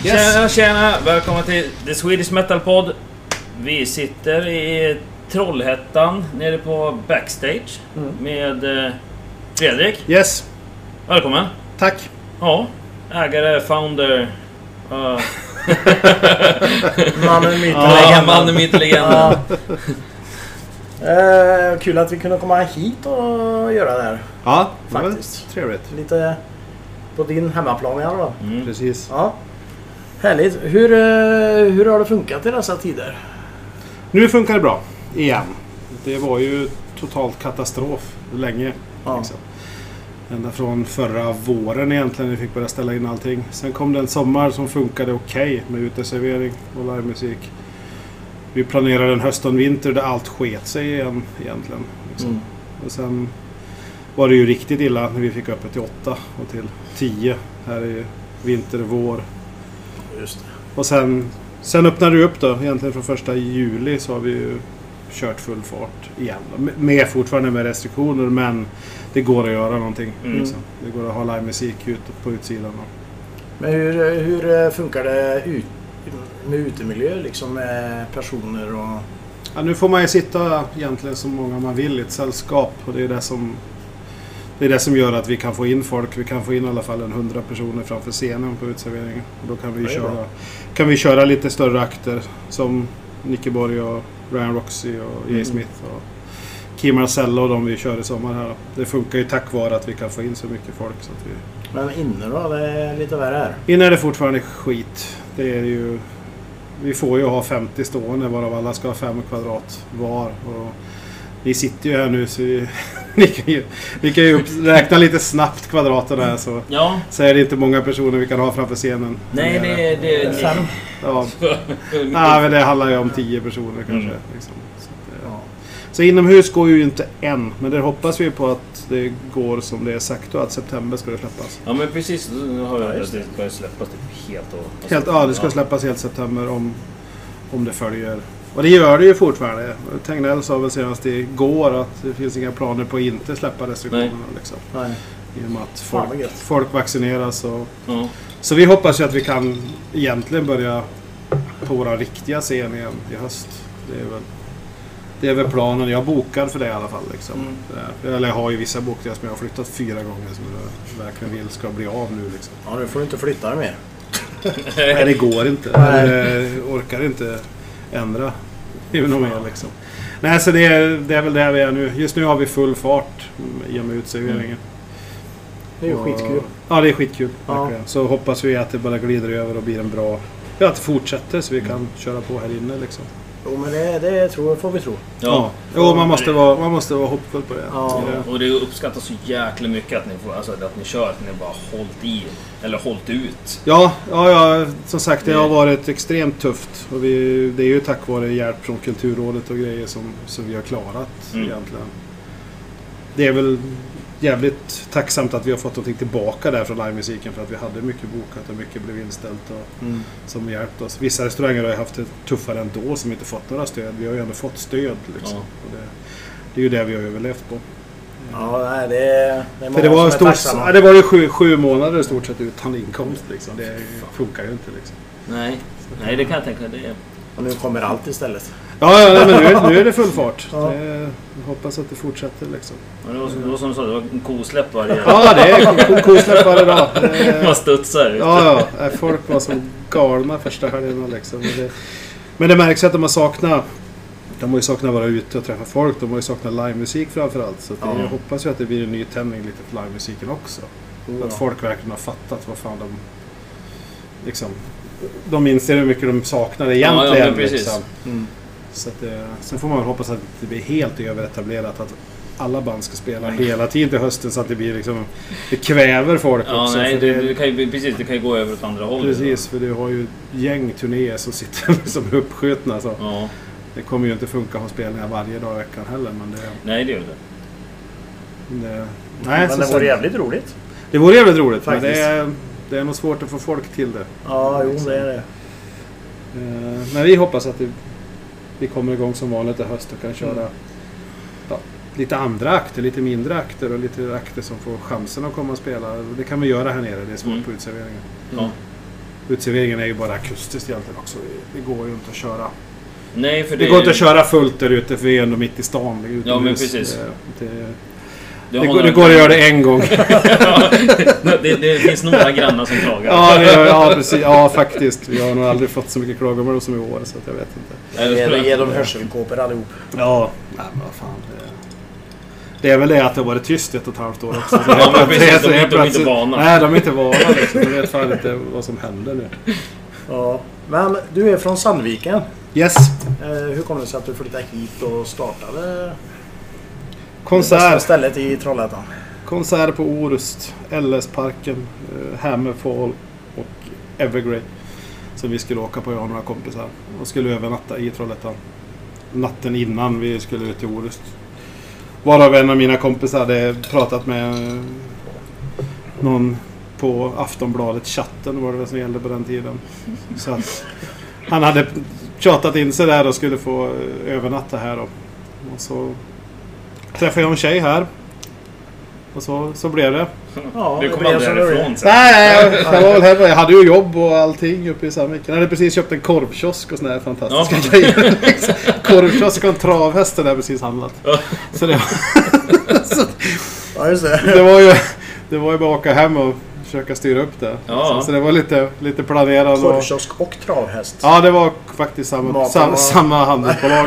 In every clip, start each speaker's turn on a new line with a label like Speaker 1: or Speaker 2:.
Speaker 1: Yes. Tjena, välkommen till The Swedish Metal Pod. Vi sitter i Trollhättan nere på backstage med Fredrik.
Speaker 2: Yes.
Speaker 1: Välkommen.
Speaker 2: Tack.
Speaker 1: Ja, ägare, founder.
Speaker 3: Mannen, myten,
Speaker 1: mannen, myten, legenden.
Speaker 3: Kul att vi kunde komma hit och göra det här.
Speaker 2: Ja,
Speaker 3: faktiskt.
Speaker 2: Trevligt.
Speaker 3: Lite på din hemmaplan i alla fall.
Speaker 2: Precis.
Speaker 3: Ja. Härligt. Hur har det funkat i dessa tider?
Speaker 2: Nu funkar det bra. Igen. Det var ju totalt katastrof länge.
Speaker 3: Ja.
Speaker 2: Liksom. Ända från förra våren egentligen vi fick börja ställa in allting. Sen kom det en sommar som funkade okej med uteservering och livemusik. Vi planerade en höst och en vinter där allt sket sig igen egentligen. Liksom. Och sen var det ju riktigt illa när vi fick öppet till 8 och till 10 här i vinter och vår.
Speaker 3: Just det.
Speaker 2: Och sen öppnade det upp då. Egentligen från 1 juli så har vi ju kört full fart igen. Med fortfarande med restriktioner, men det går att göra någonting. Liksom. Det går att ha livemusik ute på utsidan.
Speaker 3: Men hur funkar det med utemiljö liksom, med personer och...
Speaker 2: Ja, nu får man ju sitta egentligen så många man vill i ett sällskap, och det är det som gör att vi kan få in folk. Vi kan få in i alla fall 100 personer framför scenen på utserveringen. Och då kan vi köra lite större akter som Nicky Borg och Ryan Roxy och Jay Smith och Kim Marcello och de vi kör i sommar här. Det funkar ju tack vare att vi kan få in så mycket folk. Så att
Speaker 3: Men inne då? Det är lite värre här.
Speaker 2: Inne är det fortfarande skit. Det är ju... Vi får ju ha 50 stående varav alla ska ha 5 kvadrat var. Och ni sitter ju här nu så ni kan ju räkna lite snabbt kvadraten här så är det inte många personer vi kan ha framför scenen.
Speaker 1: Nej, det är 5.
Speaker 2: Ja. Men det handlar ju om 10 personer kanske. Liksom. Så inomhus går ju inte än, men det hoppas vi på att det går som det är sagt och att september ska det släppas.
Speaker 1: Ja, men precis, nu har jag att det ska släppas helt och...
Speaker 2: Ja, det ska släppas helt september om det följer. Och det gör det ju fortfarande. Tegnell sa väl senast igår att det finns inga planer på att inte släppa restriktionerna. Liksom.
Speaker 3: Nej.
Speaker 2: I och med att folk vaccineras. Så vi hoppas ju att vi kan egentligen börja på våra riktiga scen igen i höst. Det är väl planen. Jag bokar för det i alla fall. Liksom. Eller jag har ju vissa bokningar som jag har flyttat 4 gånger som jag verkligen vill ska bli av nu. Liksom.
Speaker 3: Ja, nu får du inte flytta det mer.
Speaker 2: Nej, det går inte. Jag orkar inte ändra mer liksom. Nej, så det är väl där vi är nu. Just nu har vi full fart i och med utserveringen.
Speaker 3: Det är ju skitkul.
Speaker 2: Ja, det är skitkul.
Speaker 3: Ja.
Speaker 2: Så hoppas vi att det bara glider över och blir en bra... Ja, att det fortsätter så vi kan köra på här inne liksom.
Speaker 3: Jo, men det får vi tro.
Speaker 1: Ja.
Speaker 2: Jo, man måste vara hoppfull på det.
Speaker 3: Ja.
Speaker 1: Och det uppskattas så jäkla mycket att ni får, alltså att ni kör, att ni bara hållit ut.
Speaker 2: Ja, som sagt det har varit extremt tufft och det är ju tack vare hjälp från Kulturrådet och grejer som vi har klarat egentligen. Det är väl jävligt tacksamt att vi har fått någonting tillbaka där från livemusiken, för att vi hade mycket bokat och mycket blev inställt och som hjälpt oss. Vissa restauranger har ju haft det tuffare ändå som inte fått några stöd. Vi har ju ändå fått stöd liksom. Och det är ju det vi har överlevt på.
Speaker 3: Ja, nej, det är
Speaker 2: för det var det var ju 7 månader i stort sett utan inkomst liksom. Det funkar ju inte liksom.
Speaker 1: Nej, det kan jag tänka det.
Speaker 3: Och nu kommer allt istället.
Speaker 2: Ja, men nu är det full fart. Ja. Jag hoppas att det fortsätter liksom.
Speaker 1: Ja, det var som du sa, det var en kosläpp varje dag.
Speaker 2: Ja, det är kosläpp varje dag.
Speaker 1: Man studsar ut.
Speaker 2: Ja, folk var som galna första helgen liksom. Men det märks att de har saknat vara ute och träffa folk. De har ju saknat livemusik framförallt. Så jag hoppas ju att det blir en ny tändning lite för livemusiken också. Att folk verkligen har fattat vad fan de inser hur mycket de saknar egentligen.
Speaker 1: Ja, precis.
Speaker 2: Liksom. Så att sen får man väl hoppas att det blir helt överetablerat att alla band ska spela hela tiden till hösten, så att det blir liksom, det kväver folk också.
Speaker 1: Nej, det kan ju gå över åt andra håll.
Speaker 2: Precis, för du har ju gäng turnéer som sitter som uppskjutna. Så. Ja. Det kommer ju inte funka att ha spelningar varje dag i veckan heller. Men
Speaker 1: nej, det gör det.
Speaker 3: Men det vore jävligt roligt.
Speaker 2: Det vore jävligt roligt, faktiskt. Men det är nog svårt att få folk till det.
Speaker 3: Ja, jo, det är det.
Speaker 2: Men vi hoppas att vi kommer igång som vanligt i höst och kan köra lite andra akter, lite mindre akter och lite akter som får chansen att komma och spela. Det kan vi göra här nere, det är svårt på utserveringen. Uteserveringen är ju bara akustiskt egentligen också. Det går ju inte att köra.
Speaker 1: Nej, för
Speaker 2: det går inte att köra fullt där ute för vi är ändå mitt i stan.
Speaker 1: Ja, men precis.
Speaker 2: Det går att göra det en gång.
Speaker 1: det finns några grannar som klagar.
Speaker 2: Ja, precis. Ja, faktiskt. Vi har nog aldrig fått så mycket klagomål som i år, så att jag vet inte.
Speaker 3: Ge dem hörselkåpor allihop.
Speaker 2: Ja, nej men vad fan. Det är väl det att det har varit tyst 1,5 år också.
Speaker 1: Ja, men precis. De är inte vana.
Speaker 2: Nej, de är inte vana liksom. De vet fan inte vad som händer nu.
Speaker 3: Ja, men du är från Sandviken.
Speaker 2: Yes.
Speaker 3: Hur kom det sig att du flyttade hit och startade
Speaker 2: konsert?
Speaker 3: Stället i Trollhättan?
Speaker 2: Konsert på Orust, LS-parken, Hammerfall och Evergrey. Så vi skulle åka på, jag och några kompisar. Och skulle övernatta i Trollhättan. Natten innan vi skulle ut till Orust. Varav en av mina kompisar hade pratat med någon på Aftonbladet chatten, var det som gällde på den tiden. Så att han hade tjatat in sig där och skulle få övernatta här då. Och så träffade jag en tjej här. Och så blev det.
Speaker 3: Ja,
Speaker 1: du kom aldrig härifrån sen.
Speaker 2: Nej, jag var väl hemma. Jag hade ju jobb och allting uppe i Sandviken. Jag hade precis köpt en korvkiosk och såna här fantastiska grejer. Korvkiosk och en travhäst där precis handlat. Så det
Speaker 3: ja, just det.
Speaker 2: Det var ju bara att åka hem och försöka styra upp det.
Speaker 1: Ja.
Speaker 2: Så det var lite planerat.
Speaker 3: Korvkiosk och travhäst.
Speaker 2: Ja, det var faktiskt samma handelsbolag.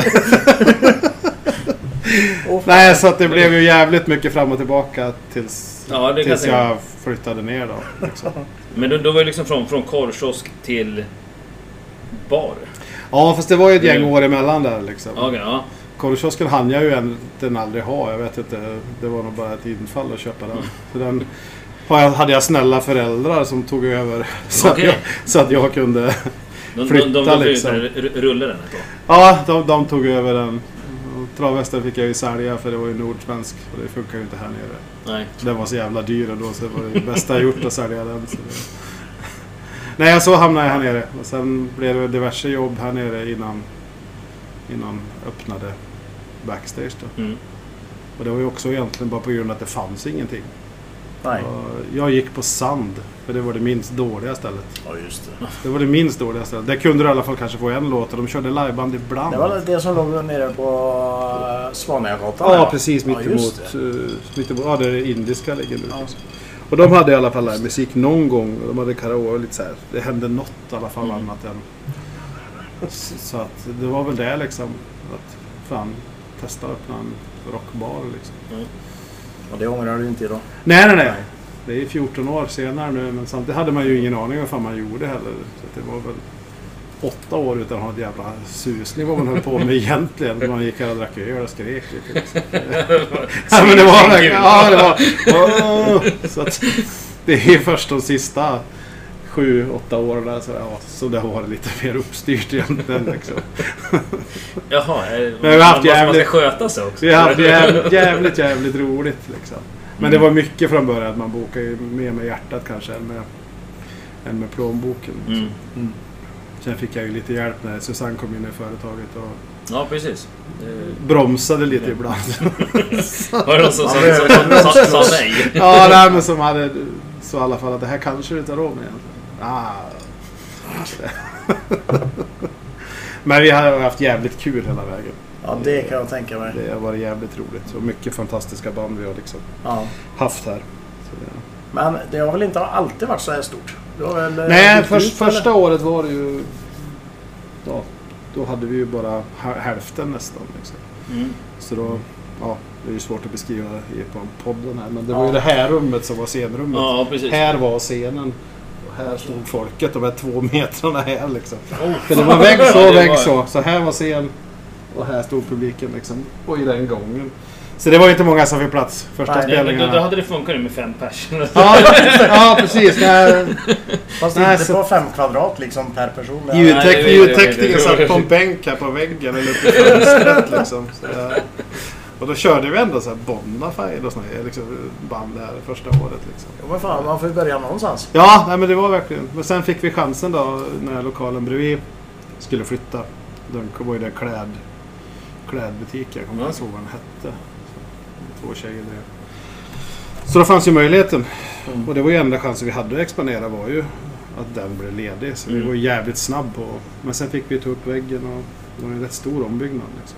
Speaker 2: Nej, så att det blev ju jävligt mycket fram och tillbaka tills jag flyttade ner då. Liksom.
Speaker 1: Men då var det liksom från korvkiosk till bar?
Speaker 2: Ja, fast det var ju ett gäng år emellan där liksom.
Speaker 1: Okay, ja.
Speaker 2: Korvkiosken hann jag ju egentligen aldrig ha. Jag vet inte, det var nog bara ett infall att köpa den. Så den hade jag snälla föräldrar som tog över så att jag kunde flytta liksom.
Speaker 1: Rullade den då?
Speaker 2: Ja, de tog över den. Travhästen fick jag ju sälja för det var ju nordsvensk och det funkar ju inte här nere.
Speaker 1: Nej.
Speaker 2: Den var så jävla dyr och då så var det bästa jag gjort att sälja den. Så nej, så hamnade jag här nere och sen blev det diverse jobb här nere innan öppnade Backstage då. Mm. Och det var ju också egentligen bara på grund av att det fanns ingenting.
Speaker 3: Nej.
Speaker 2: Jag gick på Sand, för det var det minst dåliga stället.
Speaker 3: Ja, just det.
Speaker 2: Det var det minst dåliga stället. Där kunde du i alla fall kanske få en låt och de körde liveband ibland.
Speaker 3: Det var det som låg nere på Svanegatan.
Speaker 2: Ja, precis mittemot. Ja, där det indiska ligger nu. Ja. Och de hade i alla fall musik någon gång. De hade karaoke och lite så här. Det hände något i alla fall annat än. Så att det var väl det liksom. Att fan, testa att öppna en rockbar liksom.
Speaker 3: Mm. Och det ångrar du inte idag?
Speaker 2: Nej. Det är 14 år senare nu, men samtidigt hade man ju ingen aning om vad man gjorde heller. Så det var väl 8 år utan att ha ett jävla susning vad man höll på med egentligen. Man gick här och drack öl och skrek lite. Liksom. Ja, men det var verkligen... Ja, det var... Så att det är först de sista 7-8 år där så det har varit lite mer uppstyrt egentligen liksom.
Speaker 1: Jaha,
Speaker 2: men vi har haft
Speaker 1: man ska sköta sig också.
Speaker 2: Vi har haft jävligt roligt liksom. Men det var mycket från början att man bokar ju mer med hjärtat kanske än med plånboken. Liksom. Mm. Sen fick jag ju lite hjälp när Susanne kom in i företaget och
Speaker 1: ja, precis.
Speaker 2: Bromsade lite ibland.
Speaker 1: Var det någon som sa nej?
Speaker 2: Ja, nej, men som hade så i alla fall att det här kanske du tar råd med egentligen. Men vi har haft jävligt kul hela vägen.
Speaker 3: Ja, det kan jag tänka mig.
Speaker 2: Det har varit jävligt roligt och mycket fantastiska band vi har liksom haft här. Så det...
Speaker 3: Men det har väl inte alltid varit så här stort?
Speaker 2: Nej, första året var det ju... Ja, då hade vi ju bara hälften nästan. Liksom. Mm. Så då... Ja, det är ju svårt att beskriva på podden här. Men det var ju det här rummet som var scenrummet.
Speaker 1: Ja, precis.
Speaker 2: Här var scenen. Och här stod folket, de här 2 metrarna här liksom. För det var vägg så. Så här var scen. Och här stod publiken liksom. Och i den gången. Så det var inte många som fick plats första spelningarna.
Speaker 1: Då hade det funkat med 5 personer.
Speaker 2: Ja, precis.
Speaker 3: Fast inte på 5 kvadrat liksom per person.
Speaker 2: Ljudtekniker satt på en bänk här på väggen eller uppe i fönstret liksom. Och då körde vi ändå så här Bonafide och såna här liksom, band där första året liksom.
Speaker 3: Ja, men fan, man får ju börja någonstans.
Speaker 2: Ja, nej, men det var verkligen. Men sen fick vi chansen då när lokalen bredvid skulle flytta. Då var ju det klädbutiken. Jag kommer inte ihåg vad den hette. 2 tjejer där. Så då fanns ju möjligheten. Och det var ju enda chansen vi hade att expandera var ju att den blev ledig. Så vi var jävligt snabb på. Men sen fick vi ta upp väggen och det var en rätt stor ombyggnad liksom.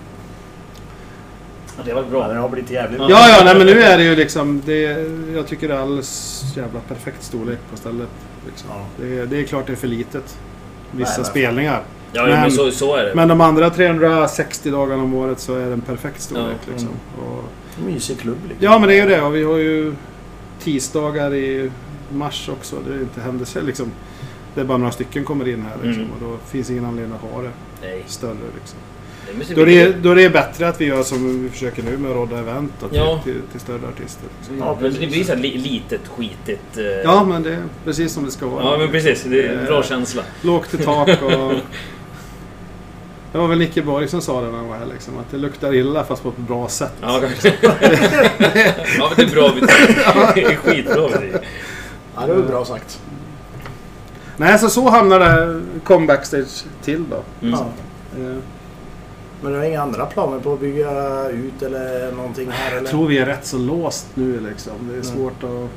Speaker 1: Ja, det var bra.
Speaker 3: Ja, det har blivit jävligt.
Speaker 2: Ja, nej, men nu är det ju liksom jag tycker det är alldeles jävla perfekt storlek på stället liksom.
Speaker 3: Ja.
Speaker 2: Det är klart det är för litet. Vissa spelningar.
Speaker 1: Ja, men så är det.
Speaker 2: Men de andra 360 dagarna om året så är det en perfekt storlek liksom. Och,
Speaker 3: mysig klubb liksom.
Speaker 2: ja, men det är ju det. Och vi har ju tisdagar i mars också. Det är inte händer sig liksom. Det är bara några stycken kommer in här liksom. Och då finns ingen anledning att ha det större liksom. Då är det bättre att vi gör som vi försöker nu med att rodda event till större artister. Liksom.
Speaker 1: Ja, men det blir så här litet, skitigt...
Speaker 2: Ja, men det är precis som det ska vara.
Speaker 1: Ja, men precis. Det är en bra känsla.
Speaker 2: Lågt till tak och... Det var väl Nicke Borg som sa det när han var här liksom, att det luktar illa fast på ett bra sätt.
Speaker 1: Ja, kanske. Ja, men det är bra. Det är skitbra.
Speaker 3: Ja, det var bra sagt.
Speaker 2: Nej, så hamnar det Backstage till då.
Speaker 3: Ja. Men du har inga andra planer på att bygga ut eller någonting här? Eller?
Speaker 2: Jag tror vi är rätt så låst nu liksom. Det är svårt att...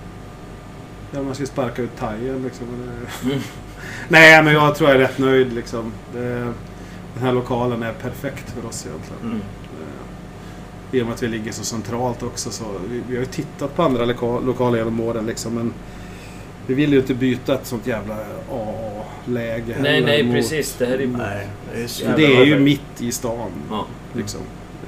Speaker 2: Ja, man ska sparka ut tajen liksom. Nej, men jag tror jag är rätt nöjd liksom. Den här lokalen är perfekt för oss egentligen. I och med att vi ligger så centralt också. Så vi har ju tittat på andra lokaler genom åren liksom, men vi vill ju inte byta ett sånt jävla A-läge.
Speaker 1: Nej, precis. Det här är
Speaker 2: det är ju mitt i stan. Ja. Liksom.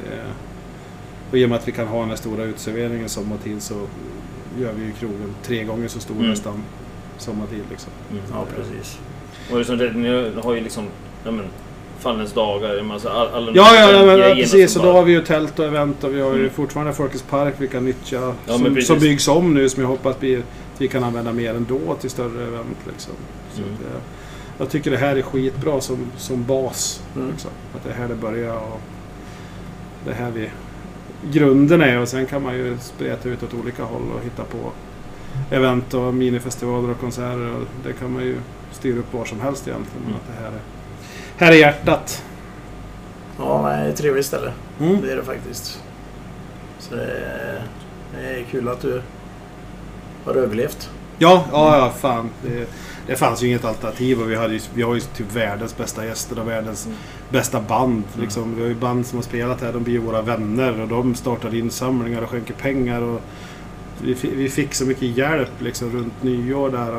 Speaker 2: Och i och med att vi kan ha den här stora utserveringen sommartid så gör vi ju krogen 3 gånger så stor nästan sommartid. Liksom.
Speaker 3: Ja, precis.
Speaker 1: Och liksom, ni har ju liksom... Fallens dagar, alla
Speaker 2: men precis, och då har vi ju tält och event och vi har ju fortfarande Folkets Park vi kan nyttja som byggs om nu, som jag hoppas vi kan använda mer ändå till större event liksom. Så att, jag tycker det här är skitbra som bas liksom. Att det här det börjar och det här grunden är, och sen kan man ju spreta ut åt olika håll och hitta på event och minifestivaler och konserter, och det kan man ju styra upp var som helst egentligen. Att det här är hjärtat.
Speaker 3: Ja, det är ett trevligt ställe. Det är det faktiskt. Så det är kul att du har överlevt.
Speaker 2: Ja, fan. Det fanns ju inget alternativ, och vi har ju typ världens bästa gäster och världens bästa band. Liksom. Vi har ju band som har spelat här, de blir våra vänner och de startar insamlingar och skänker pengar. Och vi fick så mycket hjälp liksom, runt nyår där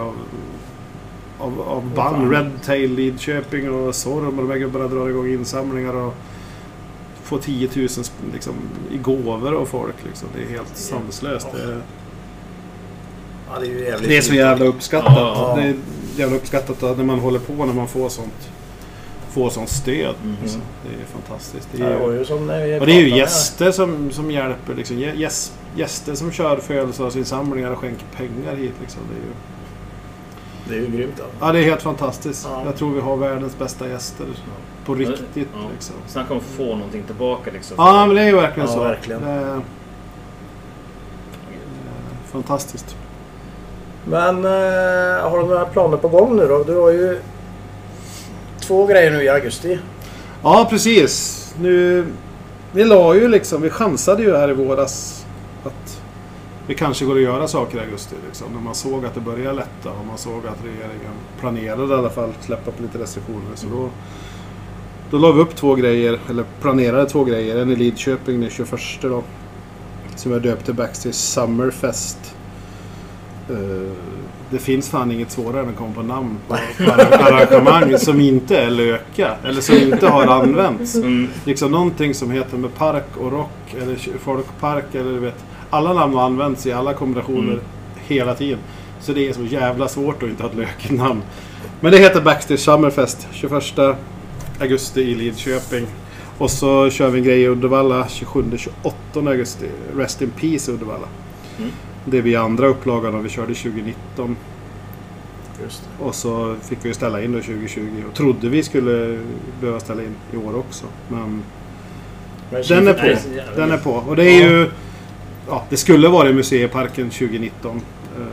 Speaker 2: av band, Red Tail, Lidköping och Sorm, och de här gubbarna drar igång insamlingar och får 10 000 liksom, i gåvor av folk liksom. Det är helt sanslöst. Det är så jävla uppskattat. Ja. Det är jävla uppskattat när man håller på, när man får sånt stöd. Så det är fantastiskt. Det är ju gäster som hjälper liksom. Gäster som kör födelsedagsinsamlingar och skänker pengar hit liksom.
Speaker 3: Det är ju grymt.
Speaker 2: Ja, det är helt fantastiskt. Ja. Jag tror vi har världens bästa gäster på riktigt. Ja. Liksom.
Speaker 1: Snacka om att få någonting tillbaka. Liksom.
Speaker 2: Ja, men det är ju verkligen så.
Speaker 3: Verkligen.
Speaker 2: Fantastiskt.
Speaker 3: Men har du några planer på gång nu då? Du har ju 2 grejer nu i augusti.
Speaker 2: Ja, precis. Vi chansade ju här i våras att vi kanske går att göra saker i augusti liksom. När man såg att det började lätta och man såg att regeringen planerade i alla fall släppa på lite restriktioner, så då la vi upp 2 grejer, eller planerade 2 grejer. En i Lidköping den 21 då, som jag döpte Backstage Summerfest. Det finns fan inget svårare än att komma på namn på arrangemang som inte är löka eller som inte har använts. Liksom någonting som heter med park och rock eller folkpark, eller du vet, alla namn har använts i alla kombinationer hela tiden. Så det är så jävla svårt att inte ha ett löknamn. Men det heter Backstage Summerfest 21 augusti i Lidköping. Och så kör vi en grej i Uddevalla 27-28 augusti. Rest in Peace Uddevalla. Det är vi andra upplagan och vi körde 2019.
Speaker 3: Just det.
Speaker 2: Och så fick vi ställa in då 2020. Och trodde vi skulle behöva ställa in i år också. Men den är på. Den är på. Och det är ju... Ja, det skulle vara i Museiparken 2019.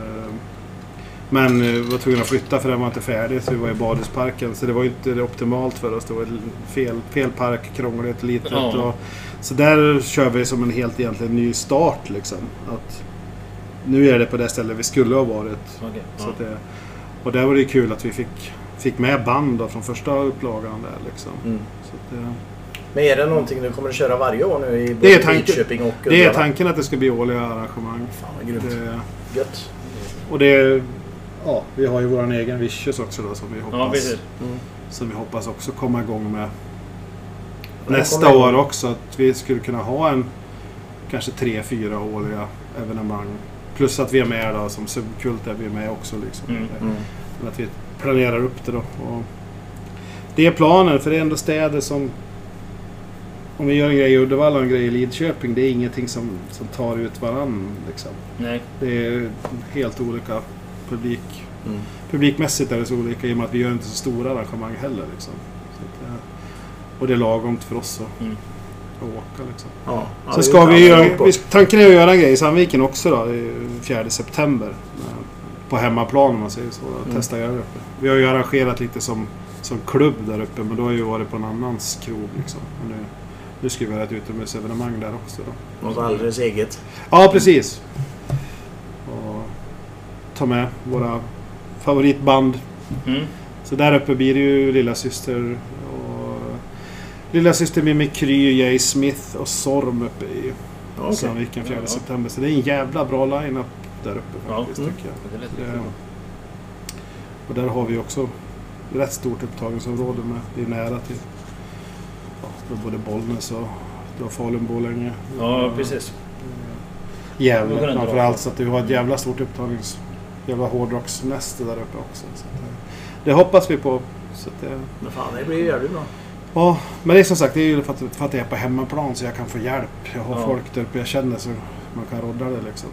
Speaker 2: Men vi var tvungna att flytta för den var inte färdig. Så vi var i Badhusparken. Så det var inte optimalt för oss. Det var fel park, krångligt, litet. Och, så där kör vi som en helt egentligen ny start liksom. Att nu är det på det stället vi skulle ha varit.
Speaker 1: Okay.
Speaker 2: Så att Och där var det kul att vi fick med band då, från första upplagan där liksom. Så att,
Speaker 3: men är det någonting du kommer att köra varje år nu i Lidköping och
Speaker 2: det är tanken att det ska bli årliga arrangemang.
Speaker 3: Fan vad grymt. Gött.
Speaker 2: Och det ja, vi har ju våran egen Vicious också då som vi hoppas också komma igång med nästa år också, att vi skulle kunna ha en kanske 3-4 årliga evenemang. Plus att vi är med då, som subkult är vi med också liksom. Att vi planerar upp det då. Och det är planen, för det är ändå städer som, om vi gör en grej i Uddevalla och en grej i Lidköping, det är ingenting som tar ut varann liksom.
Speaker 1: Nej.
Speaker 2: Det är helt olika publikmässigt är det så olika i och med att vi gör inte så stora arrangemang heller liksom. Så att, och det är lagomt för oss att åka liksom.
Speaker 3: Ja,
Speaker 2: så ska tanken är att göra en grej i Sandviken också då, i 4 september. På hemmaplan om man säger så. Testa göra det uppe. Vi har ju arrangerat lite som klubb där uppe, men då har ju varit på en annans krog liksom. Och nu ska vi göra ett utomhusevenemang där också då.
Speaker 3: Något alldeles eget.
Speaker 2: Ja, precis. Och ta med våra favoritband. Så där uppe blir det ju Lillasyster Mimikry, Jay Smith och Sorm uppe i Sandviken 4 september. Så det är en jävla bra line-up där uppe faktiskt tycker jag. Och där har vi också rätt stort upptagningsområde med. Det är nära till både Bollnäs och Falun-Borlänge.
Speaker 1: Ja, precis.
Speaker 2: Jävlar framförallt, så att du har ett jävla stort jävla hårdrocksnäste där uppe också. Så det hoppas vi på. Så att
Speaker 3: men fan, det blir jävligt bra.
Speaker 2: Ja, men det är som sagt, det är ju för att jag är på hemmaplan så jag kan få hjälp. Jag har folk där uppe jag känner så man kan rodda det liksom.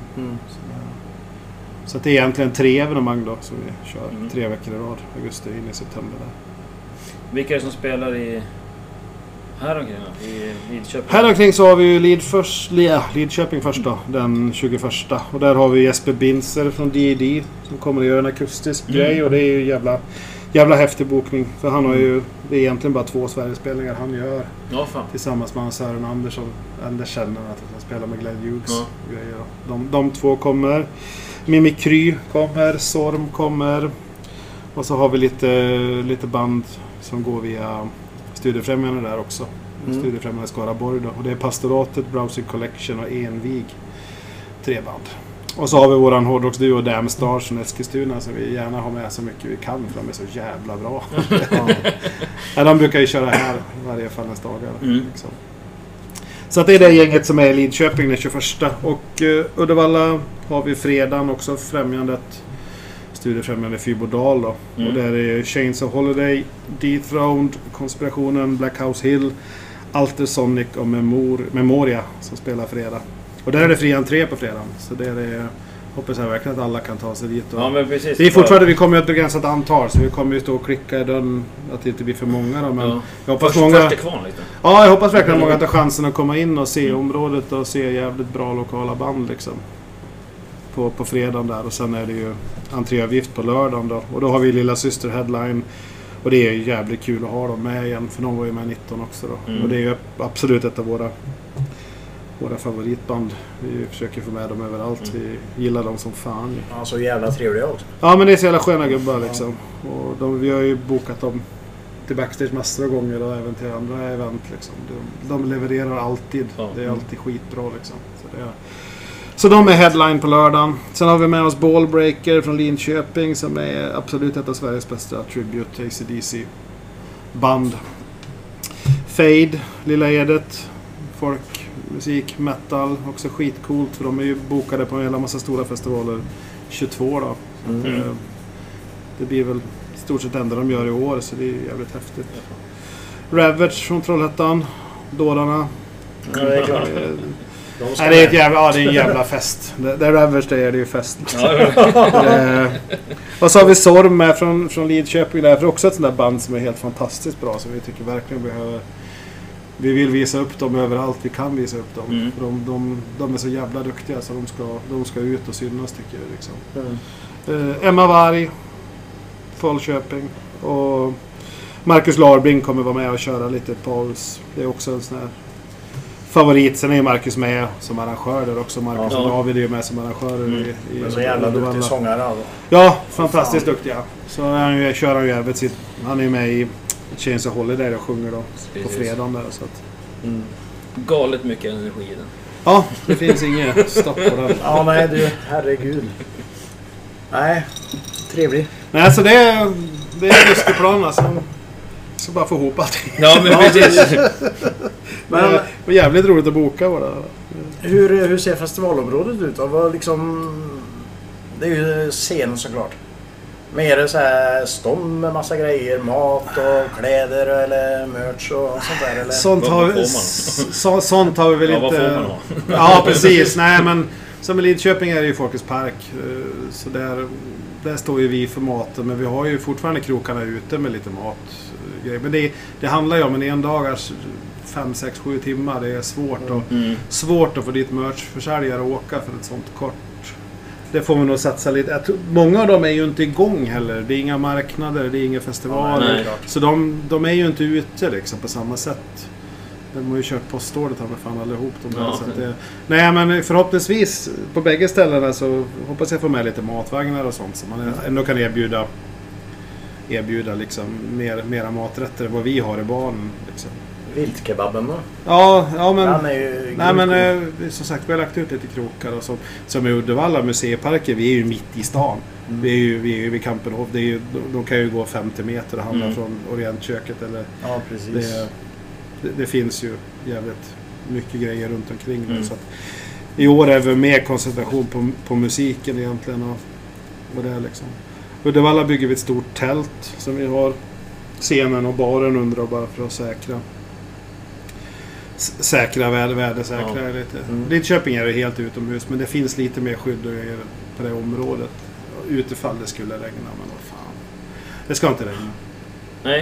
Speaker 2: Så att det är egentligen 3 evenemang då som vi kör 3 veckor i rad, augusti in i september där.
Speaker 1: Vilka är det som spelar i här omkring då? I Lidköping?
Speaker 2: Här omkring så har vi ju Lidköping först då, den 21. Och där har vi Jesper Binzer från D&D som kommer att göra en akustisk grej, och det är ju jävla häftig bokning. För han har ju, det är egentligen bara 2 Sverigespelningar han gör. Tillsammans med Sören Andersson. Anders känner att han spelar med Glenn Hughes. De 2 kommer. Mimikry kommer. Sorm kommer. Och så har vi lite band som går via Studiefrämjande där också. Studiefrämjande Skaraborg då. Och det är Pastoratet, Browsing Collection och Envig. 3 band. Och så har vi våran hårdrocksduo Damn Stars från Eskilstuna som vi gärna har med så mycket vi kan, för de är så jävla bra. De brukar ju köra här varje fallens dagar. Liksom. Så att det är det gänget som är i Lidköping den 21. Och Uddevalla har vi fredagen också, Studiefrämjande Fyrbodal då. Och där är Chains of Holiday, Dethroned, Konspirationen, Black House Hill, Alter Sonic och Memoria som spelar fredag. Och där är det fri entré på fredagen. Så det är, hoppas jag verkligen att alla kan ta sig dit. Och
Speaker 1: ja, men precis.
Speaker 2: Det är fortfarande, vi kommer ju ett begränsat antal, så vi kommer ju stå och klicka i dörren att det inte blir för många då, men jag hoppas
Speaker 1: först är kvar lite.
Speaker 2: Ja, jag hoppas verkligen många tar chansen att komma in och se området och se jävligt bra lokala band liksom. På fredagen där, och sen är det ju entréavgift på lördagen då. Och då har vi Lillasyster headline, och det är jävligt kul att ha dem med igen, för de var ju med 19 också då. Och det är ju absolut ett av våra favoritband. Vi försöker få med dem överallt. Vi gillar dem som fan.
Speaker 3: Ja, så jävla trevliga också.
Speaker 2: Ja, men det är så jävla sköna gubbar liksom. Och vi har ju bokat dem till Backstage massor av gånger och även till andra event liksom. De levererar alltid. Det är alltid skitbra liksom. Så de är headline på lördagen. Sen har vi med oss Ballbreaker från Linköping som är absolut ett av Sveriges bästa tribute till AC/DC band. Fade, Lilla Edet, folk, musik, metal, också skitcoolt, för de är ju bokade på en hela massa stora festivaler 22 då. Det blir väl stort sett enda de gör i år, så det är jävligt häftigt. Ravage från Trollhättan, Dårarna.
Speaker 3: Ja, det är klart.
Speaker 2: Det är en jävla fest. Det är Ravage, det är det ju fest. Och så har vi Sorm med från Lidköping där, för också ett sånt där band som är helt fantastiskt bra, som vi tycker verkligen behöver. Vi vill visa upp dem överallt vi kan visa upp dem. För de är så jävla duktiga, så de ska ut och synas tycker jag liksom. Emma Varg, Falköping, och Marcus Larbing kommer vara med och köra lite paus. Det är också en sån här favorit. Sen är ju Marcus med som arrangör där också. Marcus och David är ju med som arrangörer i
Speaker 3: Men så jävla duktig sångare alltså.
Speaker 2: Ja, fantastiskt duktiga. Så kör han ju även sitt... Han är ju med i Chains of Holiday och sjunger då på fredagen där. Så att,
Speaker 1: galet mycket energi i den.
Speaker 2: ja, det finns inget stopp på den.
Speaker 3: Ja, nej du, herregud. Nej, trevlig.
Speaker 2: Nej, så det är en lustig plan alltså. Så bara få ihop allting.
Speaker 1: Ja, men precis.
Speaker 2: Men det var jävligt roligt att boka bara.
Speaker 3: Hur ser festivalområdet ut då? Vad liksom... Det är ju scen såklart. Men är det så här stånd med massa grejer, mat och kläder eller merch och sånt där eller?
Speaker 2: Sånt har vi väl
Speaker 1: ja,
Speaker 2: inte...
Speaker 1: vad får man ha?
Speaker 2: Ja, precis. Nej, men som i Lidköping är det ju Folkets Park. Så där står ju vi för maten. Men vi har ju fortfarande krokarna ute med lite mat. Men det handlar ju om en endagars 5, 6, 7 timmar. Det är svårt att få dit merchförsäljare och åka för ett sånt kort. Det får man nog satsa lite. Många av dem är ju inte igång heller. Det är inga marknader, det är inga festivaler.
Speaker 1: Ja,
Speaker 2: så de är ju inte ute liksom, på samma sätt. De har ju kört postordet här med fan allihop. Nej, men förhoppningsvis på bägge ställena så hoppas jag få med lite matvagnar och sånt. Så man ändå kan erbjuda liksom mera maträtter än vad vi har i banan. Liksom.
Speaker 3: Viltkebaben då?
Speaker 2: Ja men...
Speaker 3: Den är ju
Speaker 2: som sagt, vi har lagt ut lite krokar och så. Som i Uddevalla museiparker, vi är ju mitt i stan. Vi är ju vid Kampenhof. De kan ju gå 50 meter och handla från Orientköket. Eller,
Speaker 3: ja, precis.
Speaker 2: Det finns ju jävligt mycket grejer runt omkring. Så att, i år är vi mer koncentration på musiken egentligen. Och det är liksom. Uddevalla bygger vi ett stort tält som vi har scenen och baren under och bara för att säkra vädersäkra lite. Lidköping är det helt utomhus, men det finns lite mer skydd på det området. Utifall det skulle regna, men vad fan. Det ska inte regna.
Speaker 1: Nej,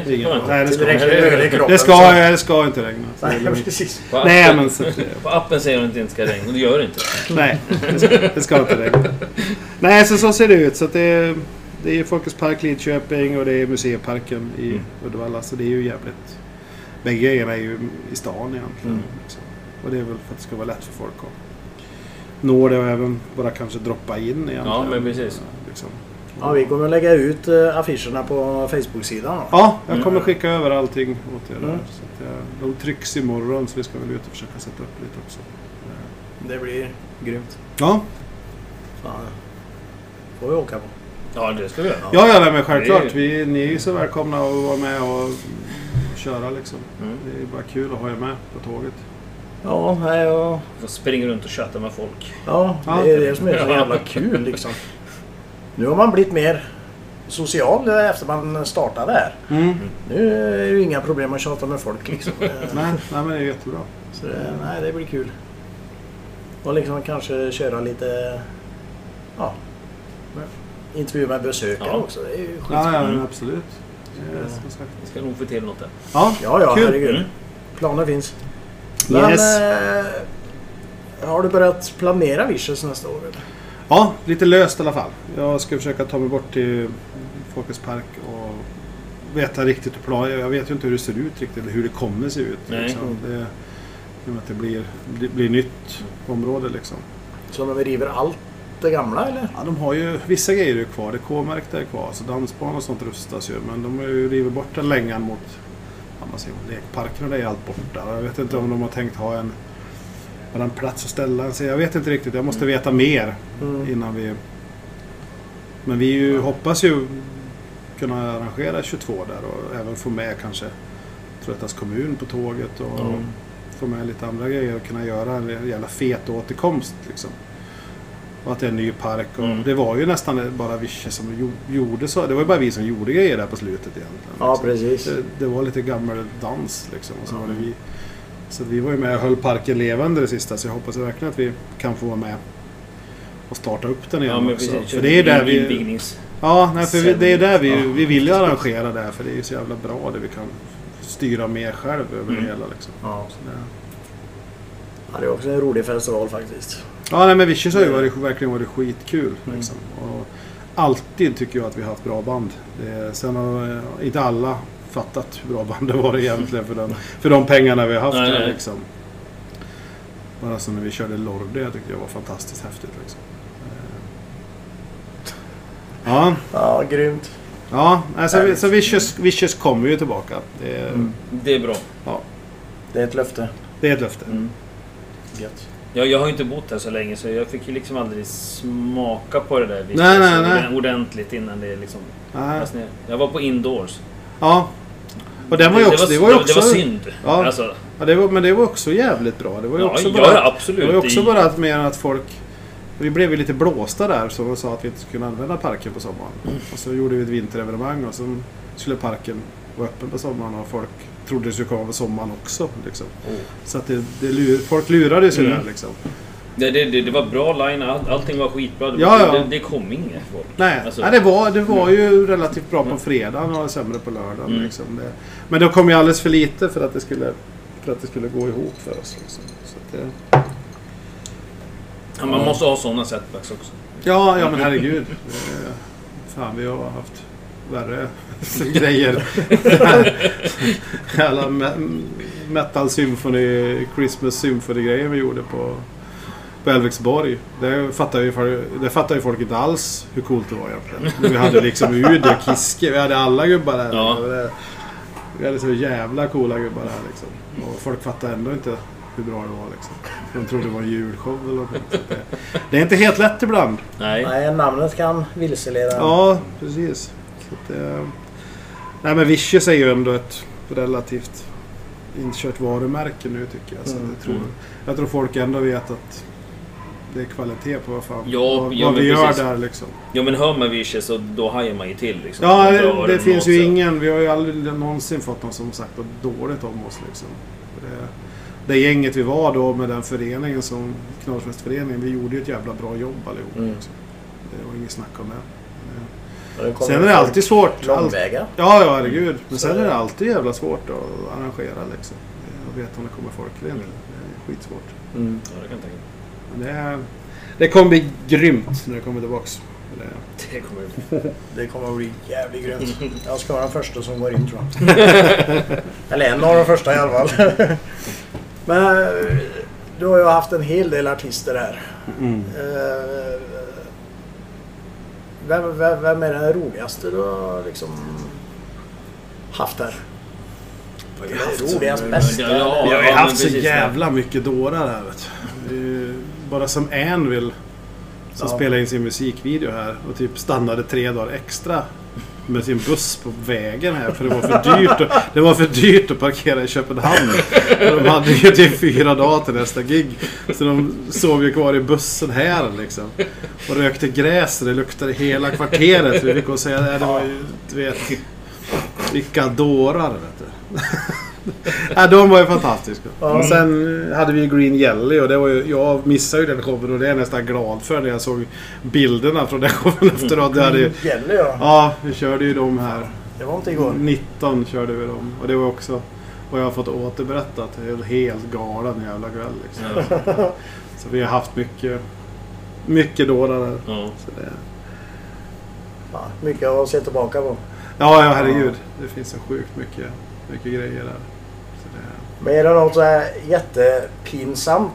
Speaker 2: det ska inte regna.
Speaker 3: Nej, precis.
Speaker 2: Nej, men så,
Speaker 1: på appen säger de att det inte ska regna, och det gör det inte.
Speaker 2: Nej, det ska inte regna. Nej, så ser det ut. Så att det är Folkets Park Lidköping och det är museiparken i Uddevalla. Så det är ju jävligt... Bägge grejerna är ju i stan egentligen. Liksom. Och det är väl för att det ska vara lätt för folk att nå det och även bara kanske droppa in egentligen.
Speaker 1: Ja, men precis.
Speaker 2: Liksom.
Speaker 3: Ja, vi kommer att lägga ut affischerna på Facebook-sidan.
Speaker 2: Ja, jag kommer skicka över allting åt er där. Så att de trycks imorgon, så vi ska väl ut och försöka sätta upp lite också.
Speaker 3: Det blir grymt.
Speaker 2: Ja.
Speaker 3: Fan. Får vi åka på.
Speaker 1: Ja, det ska vi göra.
Speaker 2: Ja, men självklart. Ni är ju så välkomna att vara med och köra liksom. Det är bara kul att ha er med på tåget.
Speaker 3: Ja, nej och...
Speaker 1: Så springer runt och chatta med folk.
Speaker 3: Ja, det är det som är så jävla kul liksom. Nu har man blivit mer social efter man startade här. Nu är det ju inga problem att tjata med folk liksom.
Speaker 2: nej, men det är jättebra.
Speaker 3: Så det blir kul. Och liksom kanske köra lite... Ja. Intervju med besökare också. Det är ju skit.
Speaker 2: Ja, absolut.
Speaker 1: Jag ska nog få till något där.
Speaker 3: Ja,
Speaker 2: kul.
Speaker 3: Herregud. Planer finns. Men har du börjat planera Vicious nästa år? Eller?
Speaker 2: Ja, lite löst i alla fall. Jag ska försöka ta mig bort till Folkets Park och veta riktigt hur plan. Jag vet ju inte hur det ser ut riktigt eller hur det kommer se ut. Liksom. Det blir nytt område liksom.
Speaker 3: Så de river allt det gamla eller?
Speaker 2: Ja, de har ju vissa grejer kvar. Det K-märkta är kvar, så dansbanan och sånt rustas ju. Men de har ju rivit bort den längan mot lekparken och det är allt borta. Jag vet inte om de har tänkt ha en plats att ställa sig. Jag vet inte riktigt. Jag måste veta mer innan vi... Men vi hoppas ju kunna arrangera 22 där och även få med kanske Tröttas kommun på tåget och få med lite andra grejer och kunna göra en jävla fet återkomst liksom. Och att det är en ny park och det var ju nästan bara Vicious som gjorde så. Det var ju bara vi som gjorde grejer där på slutet egentligen.
Speaker 3: Ja,
Speaker 2: liksom.
Speaker 3: precis.
Speaker 2: Det var lite gammal dans liksom och så var det vi. Så vi var ju med och höll parken levande det sista, så jag hoppas verkligen att vi kan få vara med och starta upp den igen också. För det är där vi... Ja, för det är där vi vill ju arrangera där, för det är ju så jävla bra där vi kan styra mer själv över det hela liksom.
Speaker 3: Ja. Det är också en rolig festival faktiskt.
Speaker 2: Ja, men Vicious har ju verkligen varit skitkul liksom. Och alltid tycker jag att vi har haft bra band. Sen har inte alla fattat hur bra band det var egentligen för de pengarna vi har haft där, liksom. Bara som när vi körde Lorde, jag tyckte det var fantastiskt häftigt liksom. Ja.
Speaker 3: Ja, grymt.
Speaker 2: Ja, alltså, så Vicious kommer ju tillbaka.
Speaker 1: Det är bra.
Speaker 2: Ja.
Speaker 3: Det är ett löfte.
Speaker 2: Det är ett löfte.
Speaker 3: Gött.
Speaker 1: Jag har ju inte bott här så länge så jag fick ju liksom aldrig smaka på det där
Speaker 2: nej.
Speaker 1: ordentligt innan det liksom fast ner. Jag var på indoors.
Speaker 2: Ja. Och det var ju också...
Speaker 1: Det var synd.
Speaker 2: Ja,
Speaker 1: alltså.
Speaker 2: ja men det var också jävligt bra. Det var ju också
Speaker 1: absolut.
Speaker 2: Det var ju också bara att mer att folk... Vi blev ju lite blåsta där så de sa att vi inte skulle använda parken på sommaren. Och så gjorde vi ett vinterevenemang och så skulle parken vara öppen på sommaren och folk trodde det skulle komma på sommaren också. Liksom. Så att folk lurade sig där liksom.
Speaker 1: Det var bra line, allting var skitbra. Det kom inget folk.
Speaker 2: Nej, alltså. Nej det var ju relativt bra på fredagen och sämre på lördagen. Liksom. Men det kom ju alldeles för lite för att det skulle gå ihop för oss. Liksom. Så att
Speaker 1: ja, man måste ha sådana setbacks också.
Speaker 2: Ja men herregud. Fan, vi har haft värre grejer. Alla Metal Symphony, Christmas Symphony-grejer vi gjorde på Älvsborg. Det fattar ju folk inte alls hur coolt det var egentligen. Vi hade liksom Ude och Kiske, vi hade alla gubbar där. Ja. Vi hade så jävla coola gubbar här liksom. Och folk fattade ändå inte hur bra det var liksom. De trodde det var en julshow eller något. Det är inte helt lätt ibland.
Speaker 3: Nej, namnet kan vilseleda.
Speaker 2: Ja, precis. Så nej, men Vicious är ju ändå ett relativt inkört varumärke nu tycker jag. Så jag tror folk ändå vet att det är kvalitet på vad vi gör precis. Där liksom.
Speaker 1: Ja, men hör man Vicious så då hajar man ju till liksom.
Speaker 2: Ja, det finns ju ingen. Vi har ju aldrig någonsin fått någon som sagt något dåligt om oss liksom. Det gänget vi var då med den föreningen som Knarsfestföreningen, vi gjorde ju ett jävla bra jobb allihop. Liksom. Det var inget snack om det. Sen är det alltid svårt.
Speaker 3: Långväga.
Speaker 2: Ja, herregud. Men sen är det alltid jävla svårt att arrangera liksom. Jag vet om det kommer folk eller inte. Det är skitsvårt.
Speaker 1: Ja, det kan jag tänka mig.
Speaker 2: Det kommer bli grymt när det kommer tillbaks.
Speaker 3: Det kommer att bli jävligt grymt. Jag ska vara den första som går in tror jag. Eller en av de första i alla fall. Men du har ju haft en hel del artister här. Vem är den roligaste du har liksom haft här? Roligast, bästa?
Speaker 2: Vi har ju haft så jävla mycket dårar här. Vet du. Bara som en vill som spelade in sin musikvideo här och typ stannade 3 dagar extra med sin buss på vägen här för det var för dyrt att parkera i Köpenhamn. De hade ju typ 4 dagar till nästa gig så de sov ju kvar i bussen här liksom och rökte gräs och det luktade hela kvarteret. Vi fick och säga det var ju, du vet, vilka dårar vet du. Ja, de var ju fantastiska. Sen hade vi Green Jelly och det var ju, jag missade ju den showen och det är jag nästan glad för när jag såg bilderna från den showen efteråt.
Speaker 3: Jelly, ja.
Speaker 2: Ja, vi körde ju dem här.
Speaker 3: Det var inte igår.
Speaker 2: 19 körde vi dem och det var också vad jag har fått återberättat. Det är helt galen jävla kväll liksom. Så vi har haft mycket dårar där. Så det...
Speaker 3: mycket att se tillbaka på.
Speaker 2: Ja, herregud. Det finns så sjukt mycket grejer där. Så det...
Speaker 3: Men är det något så här jättepinsamt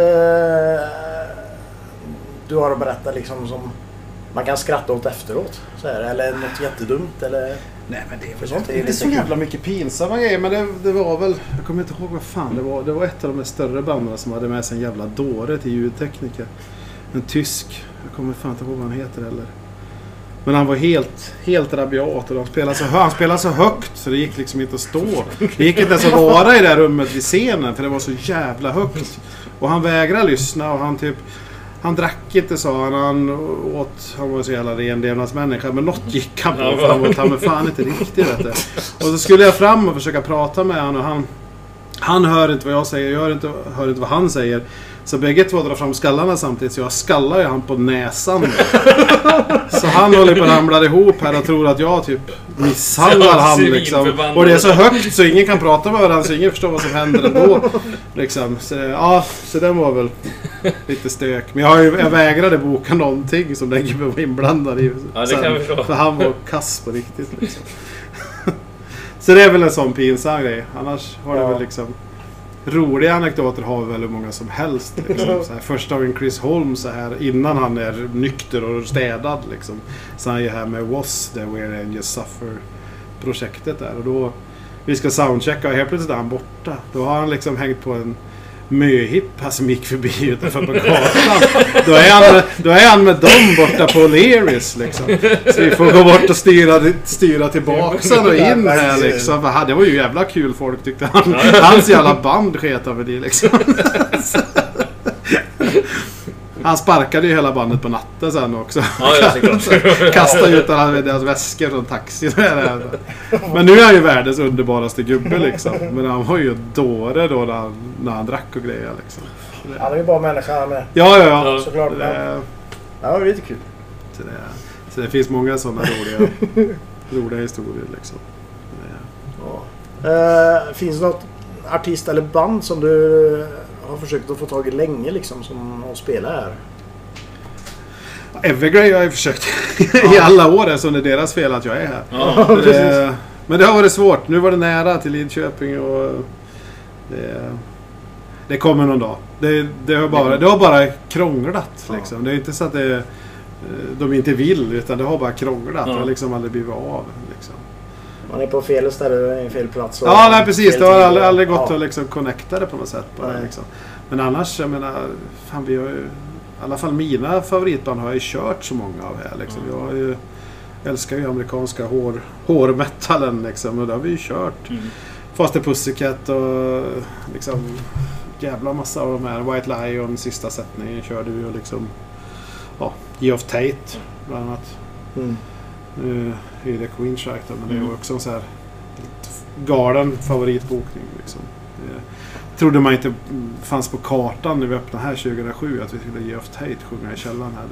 Speaker 3: du har att berätta liksom som man kan skratta åt efteråt? Så här, eller något jättedumt? Eller...
Speaker 2: Nej, men det är inte så jävla mycket pinsamma grejer. Men det var väl, jag kommer inte ihåg vad fan det var. Det var ett av de större banden som hade med sig en jävla dåre till ljudtekniker. En tysk. Jag kommer fan inte ihåg vad han heter heller. Men han var helt rabiat och han spelade så högt så det gick liksom inte att stå. Det gick inte ens att vara i det här rummet vid scenen för det var så jävla högt. Och han vägrade lyssna och han drack inte, sa han. Han var så jävla rendevnadsmänniska. Men något gick han på för han var fan inte riktigt vet du. Och så skulle jag fram och försöka prata med honom och han hör inte vad jag säger. Jag hör inte vad han säger. Så bägge två drar fram skallarna samtidigt så jag skallar ju han på näsan. Så han håller på att ramla ihop här och tror att jag typ misshandlar han liksom. Och det är så högt så ingen kan prata med varandra så ingen förstår vad som händer ändå. Liksom. Så den var väl lite stök. Men jag vägrade boka någonting som den gubben var inblandad i.
Speaker 1: Ja, det kan vi förstå.
Speaker 2: För han var kass på riktigt liksom. Så det är väl en sån pinsam grej. Annars har det väl liksom... roliga anekdoter har väl hur många som helst. Liksom. Så här, första gången Chris Holmes så här, innan han är nykter och städad. Liksom. Så han är här med Was, The Where Angels Suffer projektet där. Och då, vi ska soundchecka och helt plötsligt är han borta. Då har han liksom hängt på en möhipp som gick förbi utanför på gatan. Då är han med dem borta på Leris liksom. Så vi får gå bort och styra tillbaka och in här liksom. För det var ju jävla kul folk tyckte han. Hans jävla band sket över det liksom. Han sparkade ju hela bandet på natten sen också.
Speaker 1: Ja,
Speaker 2: kastade ut alla deras väskor från taxi. Men nu är han ju världens underbaraste gubbe liksom. Men han var ju dåre då när han drack och grejer liksom.
Speaker 3: Han är ju bara människa med.
Speaker 2: Ja.
Speaker 3: Såklart. Ja, det var lite kul.
Speaker 2: Så det finns många sådana roliga historier liksom.
Speaker 3: Finns det något artist eller band som du har försökt att få tag i länge liksom, som att spela här?
Speaker 2: Evergrey har jag försökt i alla år som det är deras fel att jag är här. Men det har varit svårt. Nu var det nära till Lidköping och det kommer någon dag. Det har bara krånglat liksom. Det är inte så att de inte vill, utan det har bara krånglat. Det har liksom aldrig blivit av liksom.
Speaker 3: Man är på fel ställe, en fel plats.
Speaker 2: Nej precis. Det har aldrig gått att liksom connecta det på något sätt. Bara, liksom. Men annars, jag menar, fan, vi har ju, i alla fall mina favoritband har jag ju kört så många av här. Liksom. Jag älskar ju amerikanska hårmetallen liksom, och det har vi ju kört. Faster Pussycat och liksom jävla massa av de här. White Lion, sista sättningen körde vi och liksom Geoff Tate bland annat. Nu är det Queen Strike då, men det är också en så här galen favoritbokning liksom. Trodde man inte fanns på kartan när vi öppnade här 2007 att vi skulle ge Geoff Tate sjunga i källaren här.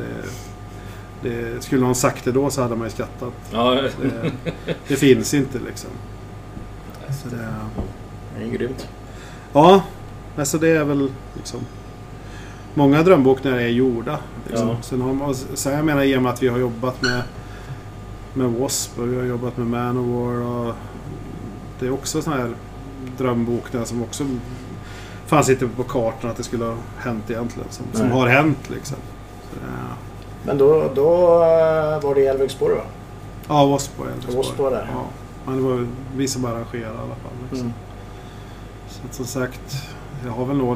Speaker 2: Det skulle någon sagt det då så hade man ju skrattat.
Speaker 1: Ja.
Speaker 2: Det finns inte liksom. Så
Speaker 3: det är grymt.
Speaker 2: Ja, alltså det är väl liksom många drömbokningar är gjorda liksom. Sen jag menar i och med att vi har jobbat med W.A.S.P. och vi har jobbat med Manowar och det är också såna här drömbokningar som också fanns inte på kartan att det skulle ha hänt egentligen som har hänt liksom. Så,
Speaker 3: men då var det i Älvsborg va?
Speaker 2: Ja, W.A.S.P.
Speaker 3: där.
Speaker 2: Ja, men det var vi som arrangerade i alla fall liksom. Så att, som sagt, jag har väl